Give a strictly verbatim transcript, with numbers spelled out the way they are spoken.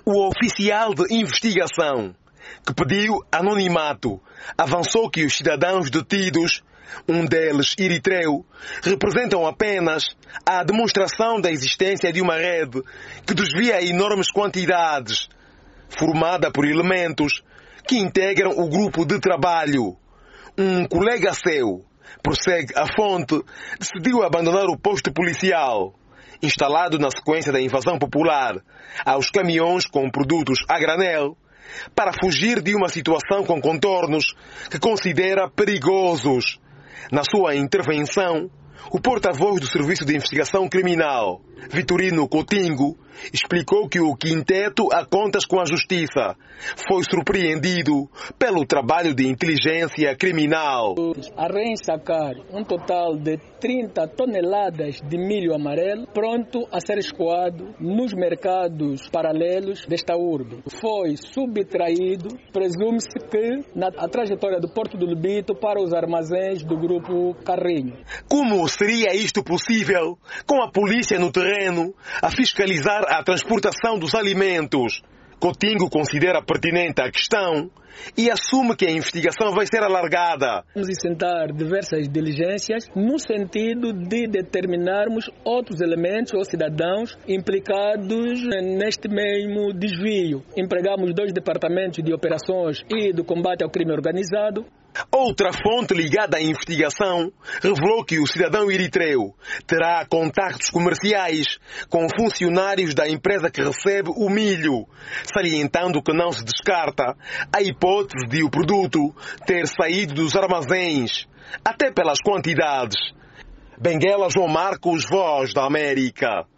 O oficial de investigação, que pediu anonimato, avançou que os cidadãos detidos, um deles eritreu, representam apenas a demonstração da existência de uma rede que desvia enormes quantidades, formada por elementos que integram o grupo de trabalho. Um colega seu, prossegue a fonte, decidiu abandonar o posto policial, instalado na sequência da invasão popular aos caminhões com produtos a granel, para fugir de uma situação com contornos que considera perigosos. Na sua intervenção, o porta-voz do Serviço de Investigação Criminal, Vitorino Coutinho, explicou que o quinteto a contas com a Justiça foi surpreendido pelo trabalho de inteligência criminal. A reensacar um total de trinta toneladas de milho amarelo pronto a ser escoado nos mercados paralelos desta urbe. Foi subtraído, presume-se que, na a trajetória do Porto do Lubito para os armazéns do Grupo Carrinho. Como seria isto possível com a polícia no terreno a fiscalizar a transportação dos alimentos? Coutinho considera pertinente a questão e assume que a investigação vai ser alargada. Vamos isentar diversas diligências no sentido de determinarmos outros elementos ou cidadãos implicados neste mesmo desvio. Empregamos dois departamentos de operações e do combate ao crime organizado. Outra fonte ligada à investigação revelou que o cidadão eritreu terá contactos comerciais com funcionários da empresa que recebe o milho, salientando que não se descarta a hipótese de o produto ter saído dos armazéns, até pelas quantidades. Benguela João Marcos, Voz da América.